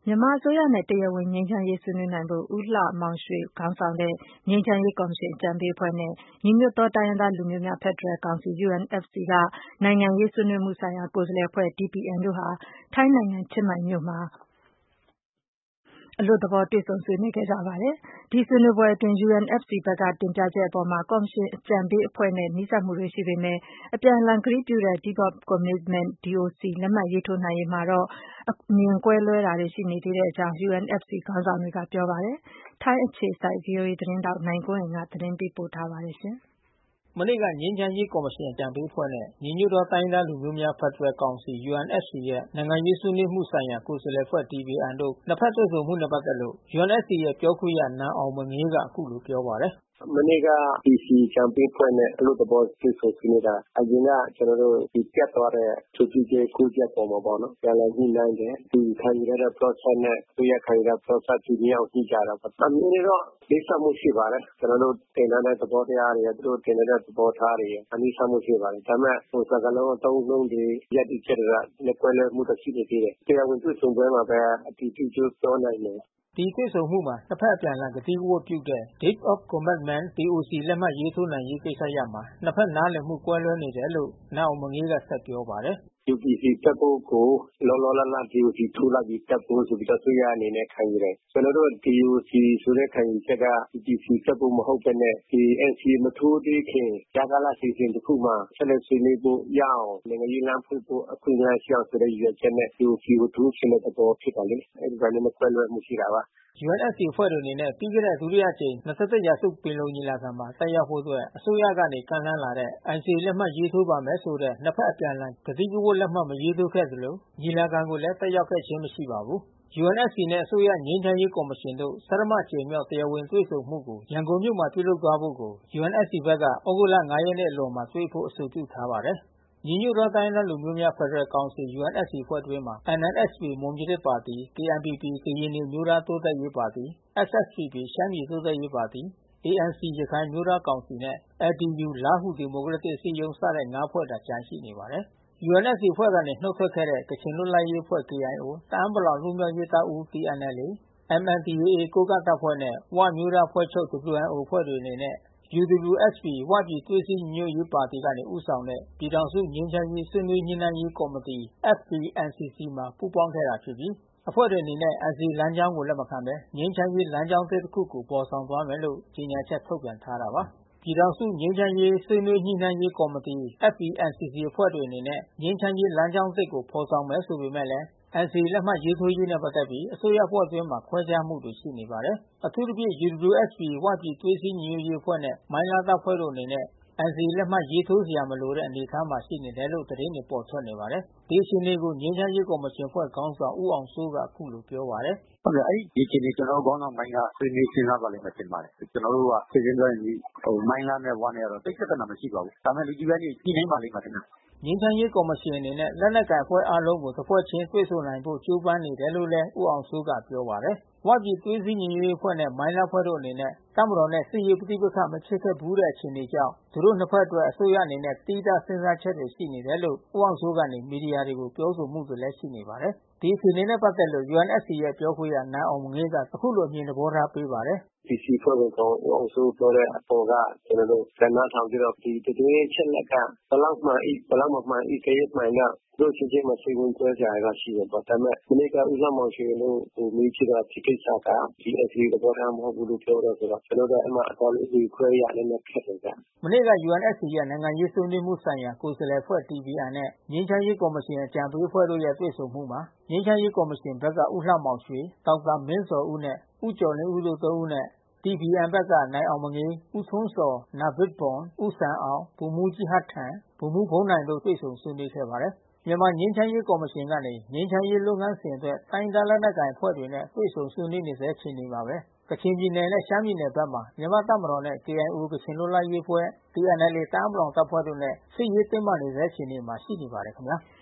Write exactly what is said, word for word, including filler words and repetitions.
မြန်မာအစိုးရနဲ့တရားဝင်ငြိမ်းချမ်းရေးဆွေးနွေးနိုင်ဖို့ ဦးလှမောင်ရွှေခေါင်းဆောင်တဲ့ငြိမ်းချမ်းရေးကော်မရှင်အကြံပေးအဖွဲ့နဲ့ ညီညွတ်သောတိုင်းရင်းသားလူမျိုးများဖက်ဒရယ်ကောင်စီ U N F C က နိုင်ငံရေးဆွေးနွေးမှုဆိုင်ရာကိုယ်စားလှယ်အဖွဲ့ D P N တို့ဟာ ထိုင်းနိုင်ငံချင်းမိုင်မြို့မှာ အလွတ်သဘောတွေ့ဆုံဆွေးနွေးခဲ့ကြပါတယ်။ ဒီဆွေးနွေးပွဲအတွင်း U N F C ဘက်ကတင်ပြချက်အပေါ် ကော်မရှင်အကြံပေးအဖွဲ့နဲ့နီးစပ်မှုတွေရှိပေမဲ့ အပြန်အလှန်ကတိပြုတဲ့ Deed of Commitment D O C လက်မှတ်ရေးထိုးနိုင်ရေးမှာတော့ အမြင်ကွဲလွဲတာတွေရှိနေသေးကြောင်း U N F C ခေါင်းဆောင်တွေကပြောပါတယ်။ ထိုင်းအခြေစိုက် ဗွီအိုအေသတင်းထောက်နိုင်ကွန်းအိန်ကနေသတင်းပေးပို့ထားပါတယ်။မနေ့ကငြိမ်းချမ်းရေးကော်မရှင်အကြံပေးအဖွဲ့နဲ့ညီညွတ်သောတိုင်းရင်းသားလူမျိုးများဖက်ဒရယ်ကောင်စီ U N F C ရဲ့နိုင်ငံရေးဆွေးနွေးမှုဆိုင်ရာကိုယ်စားလှယ်အဖွဲ့ D P N တို့နှစ်ဖက်တွေ့ဆုံမှုနဲ့ပတ်သက်လို့ U N F C ရဲ့ပြောခွင့်ရနန်းအောင်မငေးကအခုလိုပြောပါတယ်။ "မနေ့က D C အကြံပေးအဖွဲ့နဲ့အလွတ်သဘောတွေ့ဆုံဆွေးနွေးတာ အရင်ကကျွန်တော်တို့ဒီပြတ်သွားတဲ့ဆွေးနွေးချက် ချက်ပေါ်မှာပေါ့နော်။ပြန်လည်ညှိနှိုင်းတယ်။ ဒီခံယူထားတဲ့ process နဲ့အစိုးရခံယူထားတဲ့ process တူညီအောင်ညှိကြတာပေါ့။အမြင်တွေတော့လေးစပ်မှုရှိပါတယ်။ကျွန်တော်တို့တင်ထားတဲ့သဘောတရားတွေ သူတို့တင်ထားတဲ့သဘောထားတွေနီးစပ်မှုရှိပါတယ်။ဒါပေမဲ့စကားလုံးအသုံးအနှုန်းတွေရပ်တည်ချက်တွေကကွဲလွဲမှုတော့ရှိနေသေးတယ်။တရားဝင်တွေ့ဆုံပွဲမှာပဲအတည်ပြုပြောနိုင်မယ်။ " ဒီတွေ့ဆုံမှုမှာနှစ်ဖက်အပြန်အလှန်ကတိကဝတ်ပြုတဲ့ Deed of Commitment D O C လက်မှတ်ရေးထိုးနိုင်ရေးကိစ္စရပ်မှာ နှစ်ဖက်နားလည်မှုကွဲလွဲနေတယ်လို့ နန်းအောင်မငေးကဆက်ပြောပါတယ်။ "U P C တက်ဖို့ကိုလောလောလတ်လတ် D O C ထိုးလိုက်ပြီးတက်ဖို့ဆိုပြီးတော့အစိုးရအနေနဲ့ခံယူတယ်။ကျွန်တော်တို့ D O C ဆိုတဲ့ခံယူချက်က U P C တက်ဖို့မဟုတ်ဘဲနဲ့ဒီ N C A မထိုးသေးခင်ကြားကာလအစီအစဉ်တခုမှာဆက်လက်ဆွေးနွေးဖို့ရအောင်နိုင်ငံရေးလမ်းဖွင့်ဖို့အခွင့်အလမ်းရှိအောင်ဆိုတဲ့ရည်ရွယ်ချက်နဲ့ D O C ကိုထိုးချင်တဲ့သဘောဖြစ်တယ်လေ။အဲဒီကနေကွဲလွဲမှုရှိတာပါ။ " U N F C အဖွဲ့တွေအနေနဲ့ပြီးခဲ့တဲ့ဒုတိယအကြိမ်၂၁ရာစုပင်လုံညီလာခံမှာတက်ရောက်ဖို့အတွက်အစိုးရကနေကမ်းလှမ်းလာတဲ့ N C A လက်မှတ်ရေးထိုးပါမယ်ဆိုတဲ့နှစ်ဖက်အပြန်အလှန်ကတိကဝတ်လက်မှတ်မရေးထိုးခဲ့သလို ညီလာခံကိုလည်းတက်ရောက်ခဲ့ခြင်းမရှိပါဘူး။ U N F Cနဲ့အစိုးရငြိမ်းချမ်းရေးကော်မရှင်တို့ဆဌမအကြိမ်မြောက်တရားဝင်တွေ့ဆုံမှုကိုရန်ကုန်မြို့မှာပြုလုပ်သွားဖို့ကို U N F C ဘက်က သြဂုတ်လ ရက်နေ့အလွန်မှာတွေ့ဖို့အဆိုပြုထားပါတယ်။ ညီညွတ်သောတိုင်းရင်းသားလူမျိုးများဖက်ဒရယ်ကောင်စီ U N F C အဖွဲ့အတွင်းမှာ N N S P မွန်ပြည်သစ်ပါတီ K N P P ကရင်နီအမျိုးသားတိုးတက်ရေးပါတီ S S P P ရှမ်းပြည်တိုးတက်ရေးပါတီ A N C ရခိုင်အမျိုးသားကောင်စီနဲ့ L D U လားဟူဒီမိုကရက်တစ်အစည်းအရုံးစတဲ့ ဖွဲ့သာကျန်ရှိနေပါတယ်။ U N F C အဖွဲ့ကနေနှုတ်ထွက်ခဲ့တဲ့ ကချင်လွတ်လပ်ရေးအဖွဲ့ K I O တအာင်းပလောင်လွတ်မြောက်ရေးတပ်ဦး T N L A M N D A A ကိုးကန့်တပ်ဖွဲ့နဲ့ ဝအမျိုးသားအဖွဲ့ချုပ် W N O အဖွဲ့တွေအနေနဲ့ U W S P ဝပြည်သွေးစည်းညီညွတ်ရေးပါတီကနေဦးဆောင်တဲ့ ပြည်ထောင်စုငြိမ်းချမ်းရေးဆွေးနွေးညှိနှိုင်းရေးကော်မတီ F P N C C မှာပူးပေါင်းခဲ့တာဖြစ်ပြီး အဖွဲ့တွေအနေနဲ့ N C A လမ်းကြောင်းကိုလက်မခံဘဲ ငြိမ်းချမ်းရေးလမ်းကြောင်းသစ်တခုကိုဖော်ဆောင်သွားမယ်လို့ကြေညာချက်ထုတ်ပြန်ထားတာပါ။ ပြည်ထောင်စုငြိမ်းချမ်းရေးဆွေးနွေးညှိနှိုင်းရေးကော်မတီ F P N C C အဖွဲ့တွေအနေနဲ့ငြိမ်းချမ်းရေးလမ်းကြောင်းသစ်ကိုဖော်ဆောင်မယ်ဆိုပေမဲ့ N C A လက်မှတ်ရေးထိုးရေးနဲ့ပတ်သက်ပြီးအစိုးရအဖွဲ့အတွင်းမှာခွဲခြားမှုတွေရှိနေပါတယ်။ အထူးသဖြင့် U W S P ဝပြည်သွေးစည်းညီညွတ်ရေးအဖွဲ့နဲ့မိုင်းလားတပ်ဖွဲ့တို့အနေနဲ့ N C A လက်မှတ်ရေးထိုးစရာမလိုတဲ့အနေအထားမှာရှိနေတယ်လို့သတင်းတွေပေါ်ထွက်နေပါတယ်။ ဒီအခြေအနေကိုငြိမ်းချမ်းရေးကော်မရှင်အဖွဲ့ခေါင်းဆောင်ဦးအောင်စိုးကအခုလိုပြောပါတယ်။ "ဟုတ်တယ်အဲဒီအခြေအနေကျွန်တော်တို့ခေါင်းဆောင်ပိုင်းကဆွေးနွေးစဉ်းစားပါလိမ့်မယ်ထင်ပါတယ်။ကျွန်တော်တို့ကရှင်းရှင်းပြောရင်မိုင်းလားနဲ့ဝနဲ့ကတော့သိပ်ပြဿနာမရှိပါဘူး။ဒါပေမဲ့လူကြီးပိုင်းတွေညှိနှိုင်းပါလိမ့်မယ်ထင်တယ်။ " ငြိမ်းချမ်းရေးကော်မရှင်အနေနဲ့လက်နက်ကိုင်အဖွဲ့အားလုံးကိုတဖွဲ့ချင်းတွေ့ဆုံနိုင်ဖို့ကြိုးပမ်းနေတယ်လို့လဲဦးအောင်စိုးကပြောပါတယ်။ ဝပြည်သွေးစည်းညီညွတ်ရေးအဖွဲ့နဲ့မိုင်းလားအဖွဲ့တို့အနေနဲ့တပ်မတော်နဲ့စစ်ရေးပဋိပက္ခမဖြစ်ခဲ့ဘူးတဲ့အခြေအနေကြောင့် သူတို့နှစ်ဖက်အတွက်အစိုးရအနေနဲ့သီးခြားစဉ်းစားချက်တွေရှိနေတယ်လို့ဦးအောင်စိုးကနေမီဒီယာတွေကိုပြောဆိုမှုတွေလဲရှိနေပါတယ်။ ဒီအခြေအနေနဲ့ပတ်သက်လို့ U N F C ရဲ့ပြောခွင့်ရနန်းအောင်မငေးကအခုလိုအမြင်သဘောထားပေးပါတယ်။ "D C အဖွဲ့ဝင်ဦးအောင်စိုးပြောတဲ့အပေါ်ကကျွန်တော်တို့ပြန်နားထောင်ပြီးတော့ဒီသတင်းအချက်အလက်ကဘယ်လောက်မှန်၏ဘယ်လောက်မမှန်၏တကယ်မှန်ကသူတို့ချင်းချင်းမစိတ်ဝမ်းကွဲစရာတော့ရှိတယ်ပေါ့။ဒါပေမဲ့မနေ့ကဦးလှမောင်ရွှေတို့မေးကြည့်တော့ဒီကိစ္စကဒီ N C A သဘောထားမဟုတ်ဘူးလို့ပြောတော့ကျွန်တော်တို့အဲဒီမှာအတော်လေးအမြင်ခွဲရနည်းနည်းခက်တယ်ဗျ။ " မနေ့က U N F C ရဲ့နိုင်ငံရေးဆွေးနွေးမှုဆိုင်ရာကိုယ်စားလှယ်အဖွဲ့ D P Nနဲ့ငြိမ်းချမ်းရေးကော်မရှင်အကြံပေးအဖွဲ့တို့ရဲ့တွေ့ဆုံမှုမှာ ငြိမ်းချမ်းရေးကော်မရှင်ဘက်ကဦးလှမောင်ရွှေ ဒေါက်တာမင်းဇော်ဦးနဲ့ ဦးကျော်လင်းဦးတို့သုံးဦးနဲ့ D P Nဘက်က နိုင်အောင်မငေး ဦးထွန်းဇော် နာဗစ်ပွန် ဦးဆန်အောင် ဗိုလ်မှူးကြီးဟတ်ထန် ဗိုလ်မှူးဘုန်းနိုင်တို့တွေ့ဆုံဆွေးနွေးခဲ့ပါတယ်။ မြန်မာငြိမ်းချမ်းရေးကော်မရှင်ကနေ ငြိမ်းချမ်းရေးလုပ်ငန်းစဉ်အတွက်တိုင်းရင်းသားလက်နက်ကိုင်အဖွဲ့တွေနဲ့တွေ့ဆုံဆွေးနွေးနေဆဲအခြေအနေမှာပဲ ကချင်ပြည်နယ်နဲ့ရှမ်းပြည်နယ်ဘက်မှာ မြန်မာ့တပ်မတော်နဲ့ K I Oကချင်လွတ်လပ်ရေးအဖွဲ့ T N L Aတအာင်းပလောင်တပ်ဖွဲ့တို့နဲ့စစ်ရေးတင်းမာနေဆဲအခြေအနေမှာရှိနေပါတယ်ခင်ဗျာ။